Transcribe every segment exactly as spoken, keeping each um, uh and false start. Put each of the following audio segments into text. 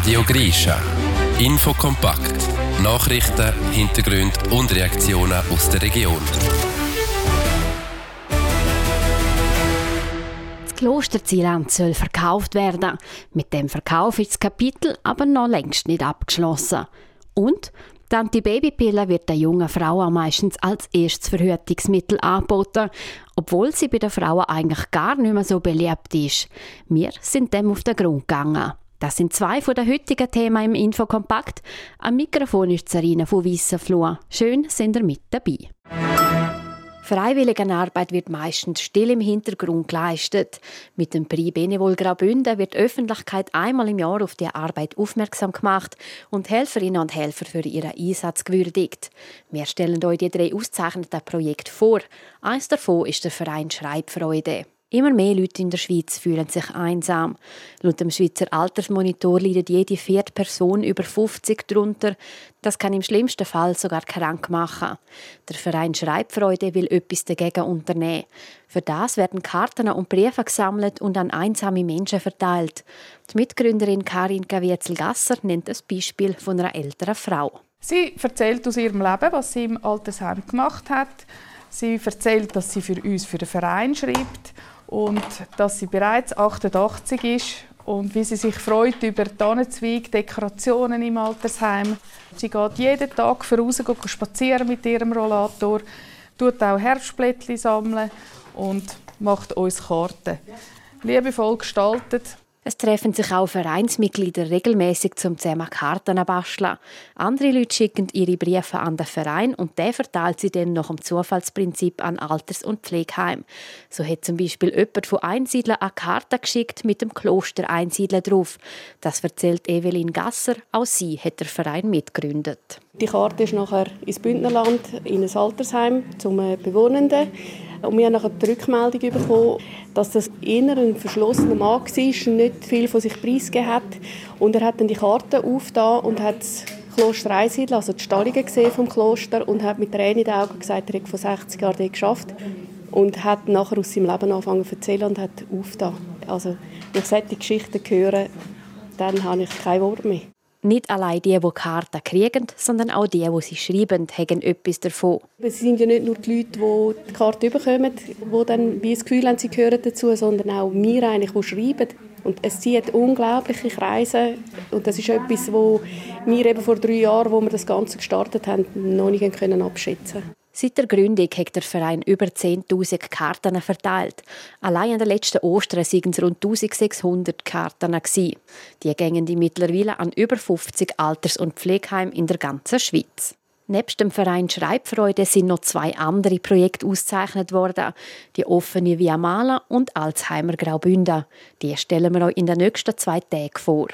Radio Grischa. Infokompakt. Nachrichten, Hintergründe und Reaktionen aus der Region. Das Kloster Zieland soll verkauft werden. Mit dem Verkauf ist das Kapitel aber noch längst nicht abgeschlossen. Und die Antibabypille wird der jungen Frauen meistens als erstes Verhütungsmittel angeboten, obwohl sie bei den Frauen eigentlich gar nicht mehr so beliebt ist. Wir sind dem auf den Grund gegangen. Das sind zwei von den heutigen Themen im Infokompakt. Am Mikrofon ist Sarina von Wissenfluh. Schön, sind ihr mit dabei. Freiwilligenarbeit wird meistens still im Hintergrund geleistet. Mit dem Prix Benevol Graubünden wird die Öffentlichkeit einmal im Jahr auf die Arbeit aufmerksam gemacht und Helferinnen und Helfer für ihren Einsatz gewürdigt. Wir stellen euch die drei ausgezeichneten Projekte vor. Eines davon ist der Verein Schreibfreude. Immer mehr Leute in der Schweiz fühlen sich einsam. Laut dem Schweizer Altersmonitor leidet jede vierte Person über fünfzig darunter. Das kann im schlimmsten Fall sogar krank machen. Der Verein Schreibfreude will etwas dagegen unternehmen. Für das werden Karten und Briefe gesammelt und an einsame Menschen verteilt. Die Mitgründerin Karin Gavietzel-Gasser nennt ein Beispiel von einer älteren Frau. Sie erzählt aus ihrem Leben, was sie im Altersheim gemacht hat. Sie erzählt, dass sie für uns, für den Verein schreibt und dass sie bereits achtundachtzig ist und wie sie sich freut über Tannenzweige, Dekorationen im Altersheim. Sie geht jeden Tag voraus, geht spazieren mit ihrem Rollator, tut auch Herbstblättchen sammeln und macht uns Karten. Liebevoll gestaltet. Es treffen sich auch Vereinsmitglieder regelmäßig zum zusammen Karten basteln. Andere Leute schicken ihre Briefe an den Verein und der verteilt sie dann nach dem Zufallsprinzip an Alters- und Pflegeheim. So hat zum Beispiel jemand von Einsiedlern eine Karte geschickt mit dem Kloster Einsiedler drauf. Das erzählt Evelyn Gasser. Auch sie hat der Verein mitgegründet. Die Karte ist nachher ins Bündnerland, in ein Altersheim zum Bewohnenden. Und wir haben nachher die Rückmeldung bekommen, dass das eher ein verschlossener Mann war, nicht viel von sich preisgegeben hat. Und er hat dann die Karte aufgetan und hat das Kloster Einsiedler, also die Stallungen gesehen vom Kloster, und hat mit Tränen in den Augen gesagt, er hat vor sechzig Jahren dort geschafft. Und hat nachher aus seinem Leben angefangen zu erzählen und hat aufgetan. Also, wenn ich solche Geschichten höre, dann habe ich kein Wort mehr. Nicht allein die, die Karten kriegen, sondern auch die, die sie schreiben, haben etwas davon. Es sind ja nicht nur die Leute, die die Karte bekommen, die dann wie das Gefühl haben, sie gehören dazu, sondern auch wir, eigentlich, die schreiben. Und es zieht unglaubliche Kreise. Und das ist etwas, wo wir eben vor drei Jahren, wo wir das Ganze gestartet haben, noch nicht abschätzen können. Seit der Gründung hat der Verein über zehntausend Karten verteilt. Allein an den letzten Ostern waren es rund eintausendsechshundert Karten. Die gehen mittlerweile an über fünfzig Alters- und Pflegeheime in der ganzen Schweiz. Nebst dem Verein Schreibfreude sind noch zwei andere Projekte ausgezeichnet worden. Die offene Via Mala und Alzheimer Graubünden. Die stellen wir euch in den nächsten zwei Tagen vor.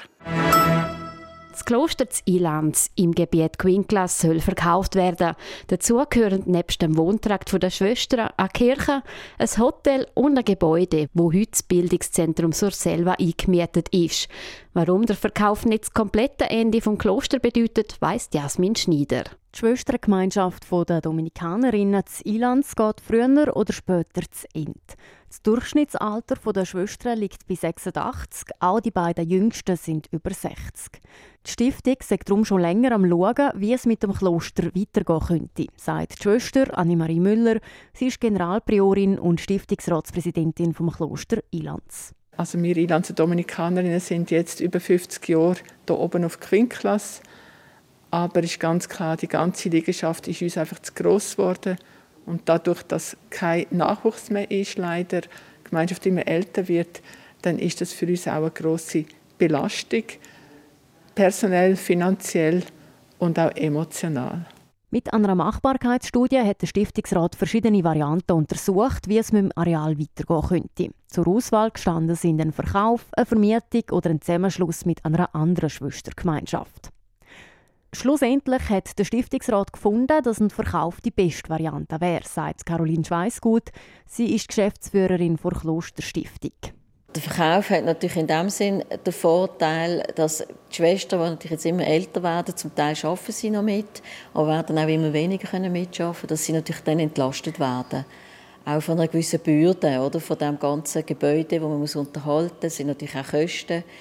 Das Kloster Zieland im Gebiet Quinclas soll verkauft werden. Dazu gehören nebst dem Wohntrakt der Schwestern eine Kirche, ein Hotel und ein Gebäude, wo heute das Bildungszentrum Surselva eingemietet ist. Warum der Verkauf nicht das komplette Ende des Klosters bedeutet, weiss Jasmin Schneider. Die Schwestergemeinschaft der Dominikanerinnen des Ilands geht früher oder später zu Ende. Das Durchschnittsalter der Schwestern liegt bei sechsundachtzig, auch die beiden Jüngsten sind über sechzig. Die Stiftung sagt darum schon länger am Schauen, wie es mit dem Kloster weitergehen könnte, sagt die Schwester Annemarie Müller. Sie ist Generalpriorin und Stiftungsratspräsidentin vom Kloster Ilanz. Also wir Ilanzer Dominikanerinnen sind jetzt über fünfzig Jahre hier oben auf Quinclas. Aber es ist ganz klar, die ganze Liegenschaft ist uns einfach zu gross geworden. Und dadurch, dass kein Nachwuchs mehr ist, leider, die Gemeinschaft immer älter wird, dann ist das für uns auch eine grosse Belastung. Personell, finanziell und auch emotional. Mit einer Machbarkeitsstudie hat der Stiftungsrat verschiedene Varianten untersucht, wie es mit dem Areal weitergehen könnte. Zur Auswahl gestanden sind ein Verkauf, eine Vermietung oder ein Zusammenschluss mit einer anderen Schwestergemeinschaft. Schlussendlich hat der Stiftungsrat gefunden, dass ein Verkauf die beste Variante wäre, sagt Caroline Schweissgut. Sie ist Geschäftsführerin der Klosterstiftung. Der Verkauf hat natürlich in dem Sinn den Vorteil, dass die Schwestern, die natürlich jetzt immer älter werden, zum Teil arbeiten sie noch mit, aber werden auch immer weniger mitarbeiten können, dass sie natürlich dann entlastet werden. Auch von einer gewissen Bürde, oder? Von dem ganzen Gebäude, das man unterhalten muss, sind natürlich auch Kosten.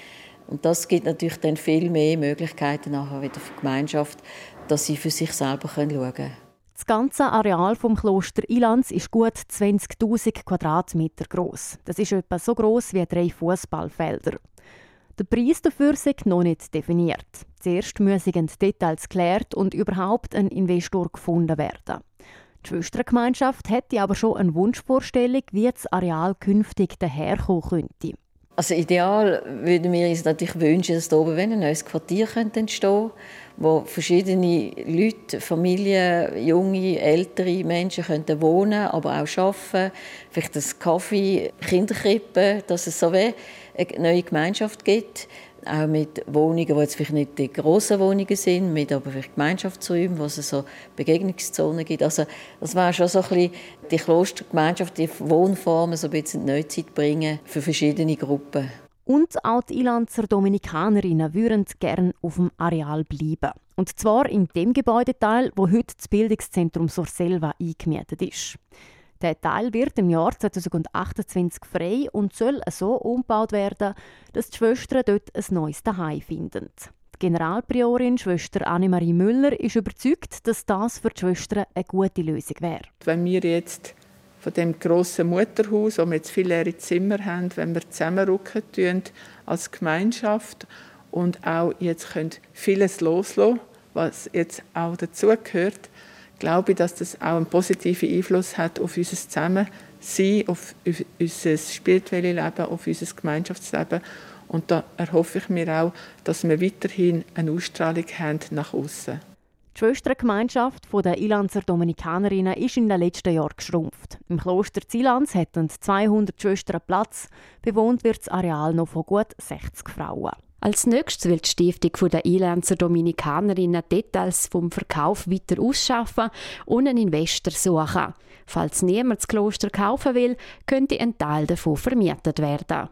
Und das gibt natürlich dann viel mehr Möglichkeiten nachher wieder für die Gemeinschaft, dass sie für sich selber schauen können. Das ganze Areal vom Kloster Ilanz ist gut zwanzigtausend Quadratmeter groß. Das ist etwa so groß wie drei Fußballfelder. Der Preis dafür ist noch nicht definiert. Zuerst müssen die Details geklärt und überhaupt ein Investor gefunden werden. Die Schwestergemeinschaft hätte aber schon eine Wunschvorstellung, wie das Areal künftig daherkommen könnte. Also ideal würden wir uns natürlich wünschen, dass da oben ein neues Quartier entstehen könnte, wo verschiedene Leute, Familien, junge, ältere Menschen könnten wohnen, aber auch arbeiten. Vielleicht ein Kaffee, Kinderkrippe, dass es so wie eine neue Gemeinschaft gibt. Auch mit Wohnungen, die jetzt vielleicht nicht die grossen Wohnungen sind, mit aber vielleicht Gemeinschaftsräumen, wo es so Begegnungszonen gibt. Also das wäre schon so ein bisschen die Klostergemeinschaft, die Wohnformen so ein bisschen in die Neuzeit bringen für verschiedene Gruppen. Und auch die Ilanzer Dominikanerinnen würden gerne auf dem Areal bleiben. Und zwar in dem Gebäudeteil, wo heute das Bildungszentrum Surselva eingemietet ist. Der Teil wird im Jahr zweitausendachtundzwanzig frei und soll so umgebaut werden, dass die Schwestern dort ein neues Zuhause finden. Die Generalpriorin, Schwester Annemarie Müller, ist überzeugt, dass das für die Schwestern eine gute Lösung wäre. Wenn wir jetzt von dem grossen Mutterhaus, wo wir jetzt viele leere Zimmer haben, wenn wir zusammenrücken tun als Gemeinschaft und auch jetzt können vieles loslassen, was jetzt auch dazugehört, glaube ich, dass das auch einen positiven Einfluss hat auf unser Zusammensein, auf unser spirituelles Leben, auf unser Gemeinschaftsleben. Und da erhoffe ich mir auch, dass wir weiterhin eine Ausstrahlung haben nach außen. Die Schwestergemeinschaft der Ilanzer Dominikanerinnen ist in den letzten Jahren geschrumpft. Im Kloster Ilanz hätten zweihundert Schwestern Platz, bewohnt wird das Areal noch von gut sechzig Frauen. Als nächstes will die Stiftung der Ilanzer Dominikanerinnen Details vom Verkauf weiter ausschaffen und einen Investor suchen. Falls niemand das Kloster kaufen will, könnte ein Teil davon vermietet werden.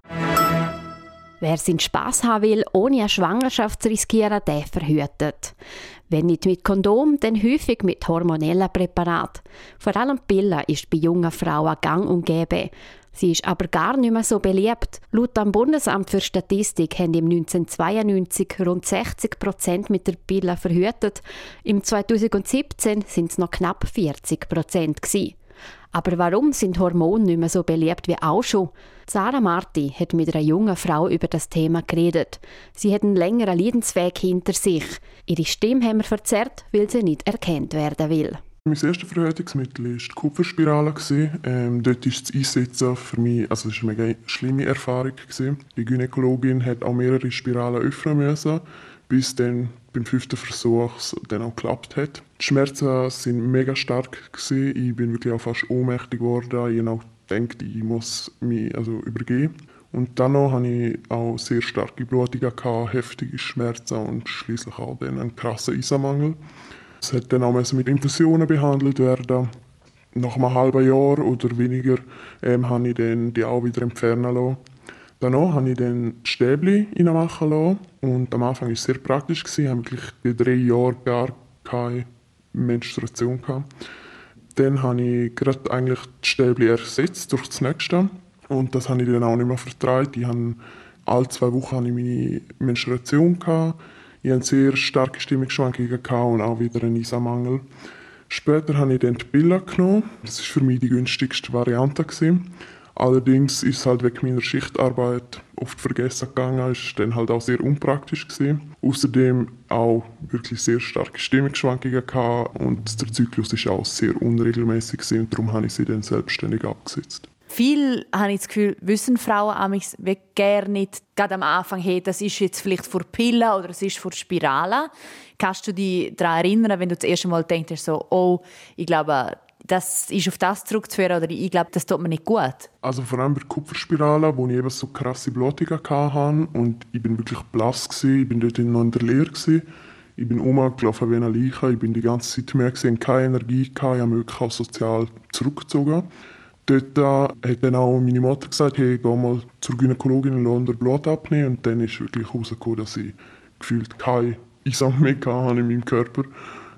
Wer seinen Spass haben will, ohne eine Schwangerschaft zu riskieren, der verhütet. Wenn nicht mit Kondom, dann häufig mit hormonellen Präparaten. Vor allem Pille ist bei jungen Frauen gang und gäbe. Sie ist aber gar nicht mehr so beliebt. Laut dem Bundesamt für Statistik haben im neunzehnhundertzweiundneunzig rund sechzig Prozent mit der Pille verhütet. Im zweitausendsiebzehn sind es noch knapp vierzig Prozent gewesen. Aber warum sind Hormone nicht mehr so beliebt wie auch schon? Sarah Marti hat mit einer jungen Frau über das Thema geredet. Sie hat einen längeren Leidensweg hinter sich. Ihre Stimme haben wir verzerrt, weil sie nicht erkannt werden will. Mein erstes Verhütungsmittel war die Kupferspirale. Ähm, dort ist das Einsetzen für mich, also es war eine mega schlimme Erfahrung. Die Gynäkologin hat auch mehrere Spiralen öffnen müssen, bis dann beim fünften Versuch es dann auch geklappt hat. Die Schmerzen waren mega stark. Ich bin wirklich auch fast ohnmächtig geworden. Ich habe auch gedacht, ich muss mich also übergeben. Und dann noch hatte ich auch sehr starke Blutungen, heftige Schmerzen und schließlich auch dann einen krassen Eisenmangel. Es hat dann auch mit Infusionen behandelt werden. Nach einem halben Jahr oder weniger ähm, habe ich dann die auch wieder entfernen lassen. Danach habe ich dann die Stäbchen reinmachen lassen. Und am Anfang war es sehr praktisch. Ich hatte wirklich die drei Jahre gar keine Menstruation. Dann habe ich gerade eigentlich die Stäbchen ersetzt durch das nächste. Und das habe ich dann auch nicht mehr vertragen. Ich habe alle zwei Wochen hatte ich meine Menstruation. Ich hatte sehr starke Stimmungsschwankungen und auch wieder einen Eisenmangel. Später habe ich dann die Pille genommen. Das war für mich die günstigste Variante. Allerdings ist es halt wegen meiner Schichtarbeit oft vergessen gegangen. Es war dann halt auch sehr unpraktisch. Außerdem auch wirklich sehr starke Stimmungsschwankungen und der Zyklus war auch sehr unregelmäßig und darum habe ich sie dann selbstständig abgesetzt. Viel, habe ich das Gefühl, wissen Frauen amigs gerne nicht, gerade am Anfang, hey, das ist jetzt vielleicht vor Pille oder es ist vor Spirale. Kannst du dich daran erinnern, wenn du das erste Mal denkst, so, oh, ich glaube, das ist auf das zurückzuführen oder ich glaube, das tut mir nicht gut? Also vor allem bei der Kupferspirale, wo ich eben so krasse Blutungen hatte und ich bin wirklich blass gewesen, ich bin dort noch in der Lehre gewesen. Ich bin rumgelaufen wie eine Leiche, ich bin die ganze Zeit mehr gesehen, keine Energie, ich habe mich wirklich auch sozial zurückgezogen. Dort äh, hat dann auch meine Mutter gesagt, hey, geh mal zur Gynäkologin und lass Blut abnehmen. Und dann ist wirklich herausgekommen, dass ich gefühlt keine Eisen mehr hatte in meinem Körper.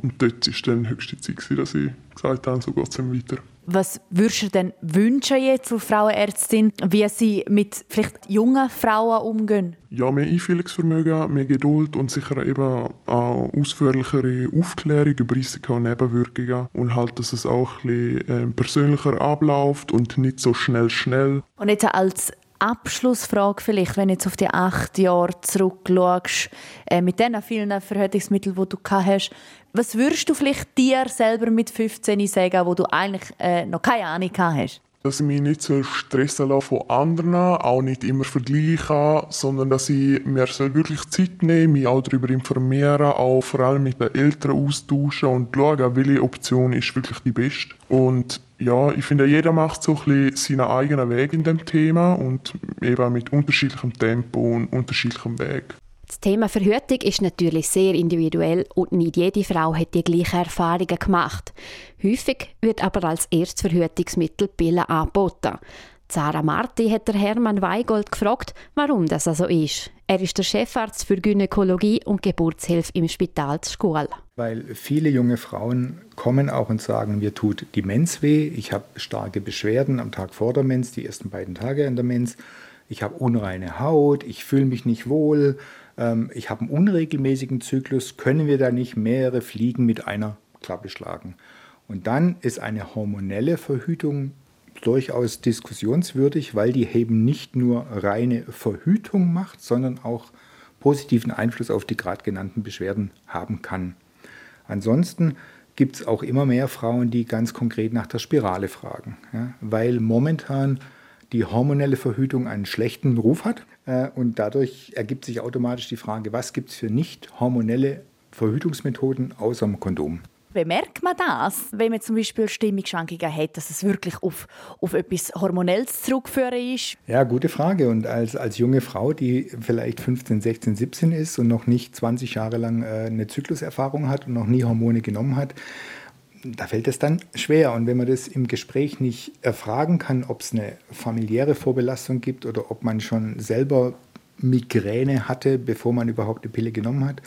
Und dort war dann höchste Zeit, dass ich gesagt habe, so geht es dann weiter. Was würdest du denn wünschen jetzt als Frauenärztin, wie sie mit vielleicht jungen Frauen umgehen? Ja, mehr Einfühlungsvermögen, mehr Geduld und sicher eben auch ausführlichere Aufklärung über Risiken und Nebenwirkungen. Und halt, dass es auch ein bisschen äh, persönlicher abläuft und nicht so schnell, schnell. Und jetzt als Abschlussfrage vielleicht, wenn du jetzt auf die acht Jahre zurückschaust, äh, mit den vielen Verhütungsmitteln, die du gehabt hast, was würdest du vielleicht dir selber mit fünfzehn sagen, wo du eigentlich äh, noch keine Ahnung gehabt hast? Dass ich mich nicht so stressen lasse von anderen, auch nicht immer vergleichen, sondern dass ich mir wirklich Zeit nehme, mich auch darüber informieren, auch vor allem mit den Eltern austauschen und schauen, welche Option ist wirklich die beste. Und ja, ich finde, jeder macht so ein bisschen seinen eigenen Weg in dem Thema und eben mit unterschiedlichem Tempo und unterschiedlichem Weg. Das Thema Verhütung ist natürlich sehr individuell und nicht jede Frau hat die gleichen Erfahrungen gemacht. Häufig wird aber als erstes Verhütungsmittel Pille angeboten. Sarah Marti hat der Hermann Weigold gefragt, warum das so ist. Er ist der Chefarzt für Gynäkologie und Geburtshilfe im Spital Schkuhl. Weil viele junge Frauen kommen auch und sagen, mir tut die Mens weh, ich habe starke Beschwerden am Tag vor der Mens, die ersten beiden Tage in der Mens, ich habe unreine Haut, ich fühle mich nicht wohl, ähm, ich habe einen unregelmäßigen Zyklus, können wir da nicht mehrere Fliegen mit einer Klappe schlagen? Und dann ist eine hormonelle Verhütung durchaus diskussionswürdig, weil die eben nicht nur reine Verhütung macht, sondern auch positiven Einfluss auf die gerade genannten Beschwerden haben kann. Ansonsten gibt es auch immer mehr Frauen, die ganz konkret nach der Spirale fragen, ja, weil momentan die hormonelle Verhütung einen schlechten Ruf hat äh, und dadurch ergibt sich automatisch die Frage, was gibt es für nicht hormonelle Verhütungsmethoden außer dem Kondom? Bemerkt man das, wenn man zum Beispiel Stimmungsschwankungen hat, dass es wirklich auf, auf etwas Hormonelles zurückzuführen ist? Ja, gute Frage. Und als, als junge Frau, die vielleicht fünfzehn, sechzehn, siebzehn ist und noch nicht zwanzig Jahre lang äh, eine Zykluserfahrung hat und noch nie Hormone genommen hat, da fällt es dann schwer. Und wenn man das im Gespräch nicht erfragen kann, ob es eine familiäre Vorbelastung gibt oder ob man schon selber Migräne hatte, bevor man überhaupt eine Pille genommen hat,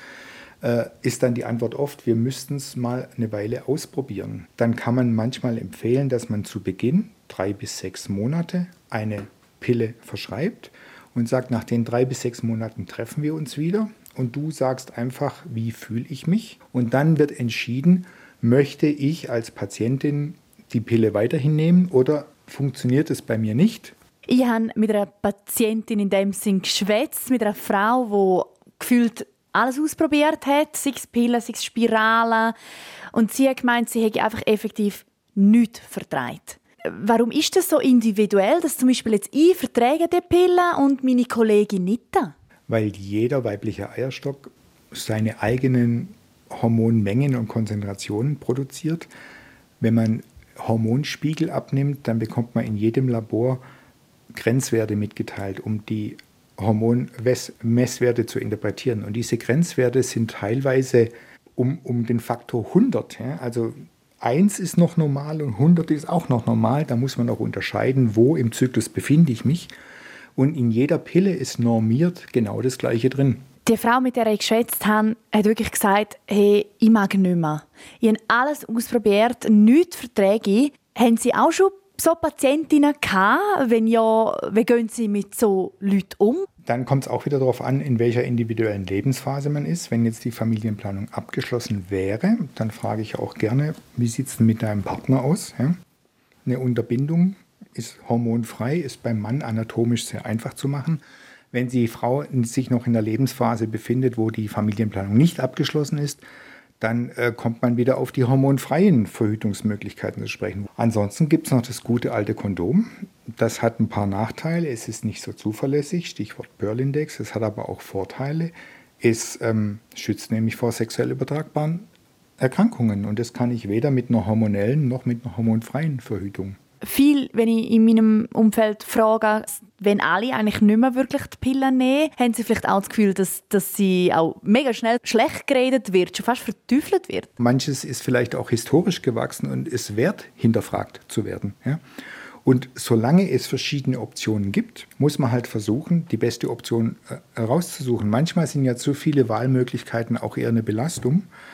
ist dann die Antwort oft, wir müssten es mal eine Weile ausprobieren. Dann kann man manchmal empfehlen, dass man zu Beginn, drei bis sechs Monate, eine Pille verschreibt und sagt, nach den drei bis sechs Monaten treffen wir uns wieder und du sagst einfach, wie fühle ich mich? Und dann wird entschieden, möchte ich als Patientin die Pille weiterhin nehmen oder funktioniert es bei mir nicht? Ich habe mit einer Patientin in dem Sinn geschwätzt, mit einer Frau, die gefühlt alles ausprobiert hat, sei es Pillen, sei es Spiralen. Und sie hat gemeint, sie hätte einfach effektiv nichts vertreibt. Warum ist das so individuell, dass zum Beispiel jetzt ich verträge die Pillen und meine Kollegin nicht? Weil jeder weibliche Eierstock seine eigenen Hormonmengen und Konzentrationen produziert. Wenn man Hormonspiegel abnimmt, dann bekommt man in jedem Labor Grenzwerte mitgeteilt, um die Hormonmesswerte zu interpretieren. Und diese Grenzwerte sind teilweise um, um den Faktor hundert. Ja? Also eins ist noch normal und hundert ist auch noch normal. Da muss man auch unterscheiden, wo im Zyklus befinde ich mich. Und in jeder Pille ist normiert genau das Gleiche drin. Die Frau, mit der ich geschätzt habe, hat wirklich gesagt, hey, ich mag nicht mehr. Ich habe alles ausprobiert, nichts verträge. Haben Sie auch schon so Patientinnen gehabt? Wenn ja, wie gehen Sie mit so Leuten um? Dann kommt es auch wieder darauf an, in welcher individuellen Lebensphase man ist. Wenn jetzt die Familienplanung abgeschlossen wäre, dann frage ich auch gerne, wie sieht es denn mit deinem Partner aus? Ja? Eine Unterbindung ist hormonfrei, ist beim Mann anatomisch sehr einfach zu machen. Wenn die Frau sich noch in der Lebensphase befindet, wo die Familienplanung nicht abgeschlossen ist, dann äh, kommt man wieder auf die hormonfreien Verhütungsmöglichkeiten zu sprechen. Ansonsten gibt es noch das gute alte Kondom. Das hat ein paar Nachteile. Es ist nicht so zuverlässig, Stichwort Pearl-Index. Es hat aber auch Vorteile. Es ähm, schützt nämlich vor sexuell übertragbaren Erkrankungen. Und das kann ich weder mit einer hormonellen noch mit einer hormonfreien Verhütung. Viel, wenn ich in meinem Umfeld frage, wenn alle eigentlich nicht mehr wirklich die Pillen nehmen, haben sie vielleicht auch das Gefühl, dass, dass sie auch mega schnell schlecht geredet wird, schon fast verteufelt wird. Manches ist vielleicht auch historisch gewachsen und ist wert, hinterfragt zu werden. Ja? Und solange es verschiedene Optionen gibt, muss man halt versuchen, die beste Option herauszusuchen. Manchmal sind ja zu viele Wahlmöglichkeiten auch eher eine Belastung.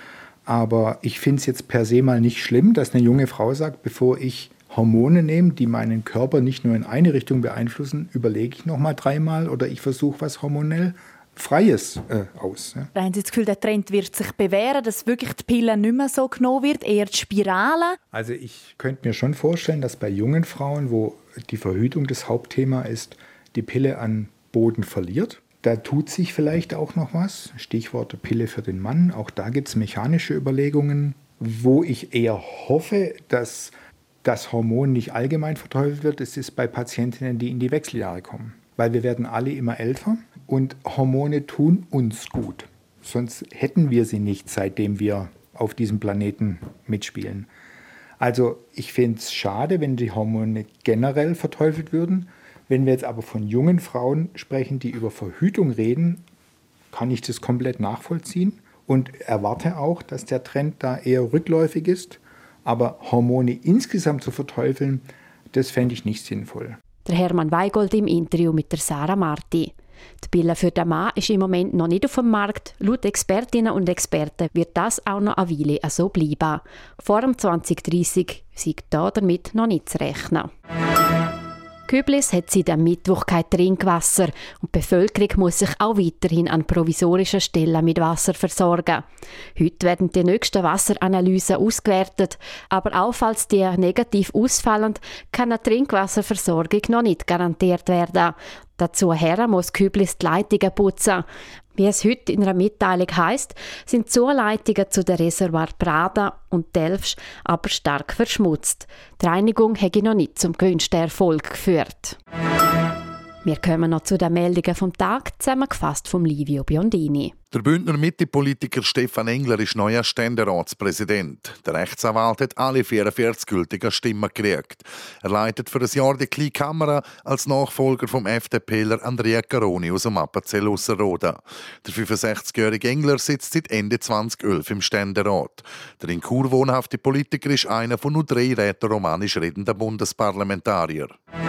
Aber ich finde es jetzt per se mal nicht schlimm, dass eine junge Frau sagt, bevor ich Hormone nehme, die meinen Körper nicht nur in eine Richtung beeinflussen, überlege ich noch mal dreimal oder ich versuche was hormonell Freies äh, aus. Ja. Haben Sie das Gefühl, der Trend wird sich bewähren, dass wirklich die Pille nicht mehr so genommen wird, eher die Spirale? Also ich könnte mir schon vorstellen, dass bei jungen Frauen, wo die Verhütung das Hauptthema ist, die Pille an Boden verliert. Da tut sich vielleicht auch noch was. Stichwort Pille für den Mann. Auch da gibt es mechanische Überlegungen, wo ich eher hoffe, dass das Hormon nicht allgemein verteufelt wird. Es ist bei Patientinnen, die in die Wechseljahre kommen. Weil wir werden alle immer älter und Hormone tun uns gut. Sonst hätten wir sie nicht, seitdem wir auf diesem Planeten mitspielen. Also ich finde es schade, wenn die Hormone generell verteufelt würden. Wenn wir jetzt aber von jungen Frauen sprechen, die über Verhütung reden, kann ich das komplett nachvollziehen und erwarte auch, dass der Trend da eher rückläufig ist. Aber Hormone insgesamt zu verteufeln, das fände ich nicht sinnvoll. Der Hermann Weigold im Interview mit der Sarah Marti. Die Pille für den Mann ist im Moment noch nicht auf dem Markt. Laut Expertinnen und Experten wird das auch noch eine Weile so bleiben. Vor dem zwanzig dreißig sei da damit noch nicht zu rechnen. Küblis hat seit am Mittwoch kein Trinkwasser und die Bevölkerung muss sich auch weiterhin an provisorischen Stellen mit Wasser versorgen. Heute werden die nächsten Wasseranalysen ausgewertet, aber auch falls die negativ ausfallen, kann eine Trinkwasserversorgung noch nicht garantiert werden. Dazu her muss Küblis die Leitungen putzen. Wie es heute in einer Mitteilung heisst, sind die Zuleitungen zu den Reservoir Prada und Delfsch aber stark verschmutzt. Die Reinigung hätte noch nicht zum gewünschten Erfolg geführt. Wir kommen noch zu den Meldungen vom Tag, zusammengefasst von Livio Biondini. Der Bündner Mitte-Politiker Stefan Engler ist neuer Ständeratspräsident. Der Rechtsanwalt hat alle vierundvierzig gültigen Stimmen gekriegt. Er leitet für ein Jahr die kleine Kammer als Nachfolger vom FDPler Andrea Caroni aus dem Appenzell Ausserrhoden. Der fünfundsechzigjährige Engler sitzt seit Ende zweitausendelf im Ständerat. Der in Chur wohnhafte Politiker ist einer von nur drei rätoromanisch redenden Bundesparlamentarier.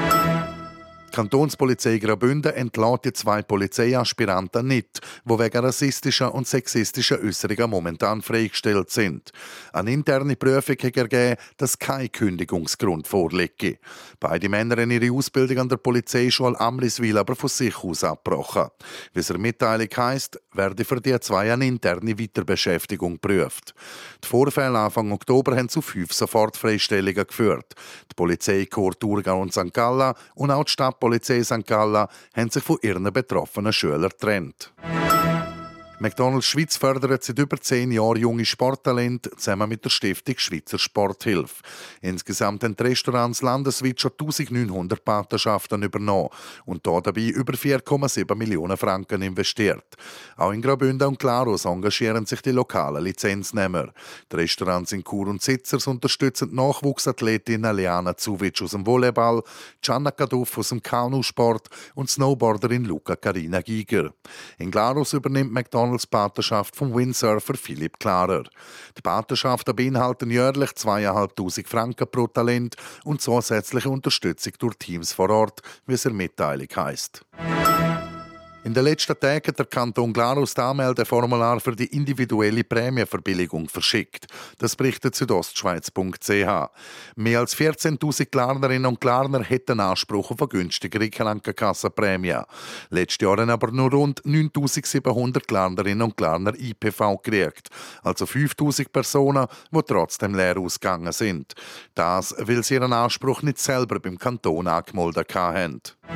Die Kantonspolizei Graubünden entlässt die zwei Polizeiaspiranten nicht, die wegen rassistischer und sexistischer Äußerungen momentan freigestellt sind. Eine interne Prüfung hat ergeben, dass kein Kündigungsgrund vorliege. Beide Männer haben ihre Ausbildung an der Polizeischule Amriswil aber von sich aus abgebrochen. Wie es in der Mitteilung heisst, werde für die zwei eine interne Weiterbeschäftigung geprüft. Die Vorfälle Anfang Oktober haben zu fünf Sofortfreistellungen geführt. Die Polizeikorps Thurgau und Sankt Gallen und auch die Stadtpolizei Sankt Gallen haben sich von ihren betroffenen Schülern getrennt. McDonald's Schweiz fördert seit über zehn Jahren junge Sporttalente zusammen mit der Stiftung Schweizer Sporthilfe. Insgesamt haben die Restaurants landesweit schon eintausendneunhundert Patenschaften übernommen und da dabei über vier Komma sieben Millionen Franken investiert. Auch in Graubünden und Glarus engagieren sich die lokalen Lizenznehmer. Die Restaurants in Chur und Sitzers unterstützen die Nachwuchsathletinnen Leana Zuvic aus dem Volleyball, Gianna Kaduff aus dem Kanusport und Snowboarderin Luca Carina Giger. In Glarus übernimmt McDonald's als Patenschaft vom Windsurfer Philipp Klarer. Die Patenschaften beinhalten jährlich zweitausendfünfhundert Franken pro Talent und zusätzliche Unterstützung durch Teams vor Ort, wie es in der Mitteilung heisst. In den letzten Tagen hat der Kanton Glarus das Anmeldeformular für die individuelle Prämienverbilligung verschickt. Das berichtet südostschweiz punkt c h. Mehr als vierzehntausend Glarnerinnen und Glarner hätten Anspruch auf eine günstigere Krankenkassenprämie. Letztes Jahr haben aber nur rund neuntausendsiebenhundert Glarnerinnen und Glarner I P V gekriegt. Also fünftausend Personen, die trotzdem leer ausgegangen sind. Das, weil sie ihren Anspruch nicht selber beim Kanton angemeldet haben.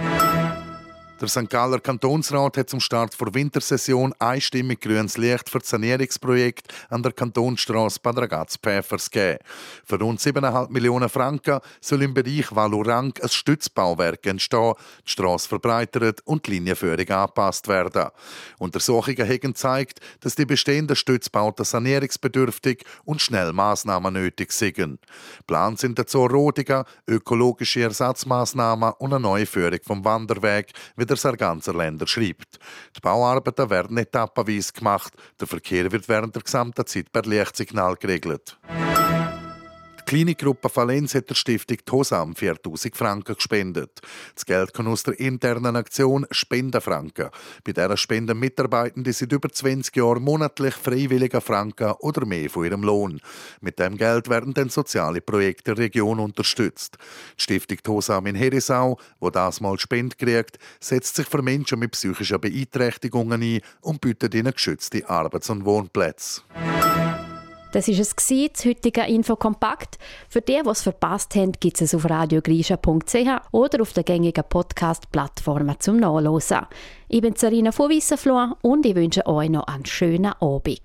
Der Sankt Galler Kantonsrat hat zum Start der Wintersession einstimmig grünes Licht für das Sanierungsprojekt an der Kantonsstrasse Bad Ragaz-Pfäfers gegeben. Für rund siebeneinhalb Millionen Franken soll im Bereich Valorang ein Stützbauwerk entstehen, die Strasse verbreitert und die Linienführung angepasst werden. Untersuchungen haben gezeigt, dass die bestehenden Stützbauten sanierungsbedürftig und schnell Massnahmen nötig sind. Plan sind dazu Rodungen, ökologische Ersatzmaßnahmen und eine neue Führung vom Wanderweg, wie der Sarganser Länder schreibt. Die Bauarbeiten werden etappenweise gemacht, der Verkehr wird während der gesamten Zeit per Lichtsignal geregelt. Die Klinikgruppe Valenz hat der Stiftung Tosam viertausend Franken gespendet. Das Geld kommt aus der internen Aktion Spendenfranken. Bei dieser spenden Mitarbeitende seit über zwanzig Jahren monatlich freiwillige Franken oder mehr von ihrem Lohn. Mit dem Geld werden dann soziale Projekte der Region unterstützt. Die Stiftung Tosam in Herisau, wo das mal Spende kriegt, setzt sich für Menschen mit psychischen Beeinträchtigungen ein und bietet ihnen geschützte Arbeits- und Wohnplätze. Das war es, das heutige Infokompakt. Für die, die es verpasst haben, gibt es auf radiogrisha punkt c h oder auf den gängigen Podcast-Plattformen zum Nachhören. Ich bin Sarina von Wissenfloh und ich wünsche euch noch einen schönen Abend.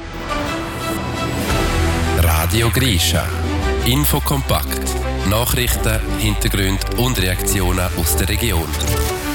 Radio Grisha. Infokompakt. Nachrichten, Hintergründe und Reaktionen aus der Region.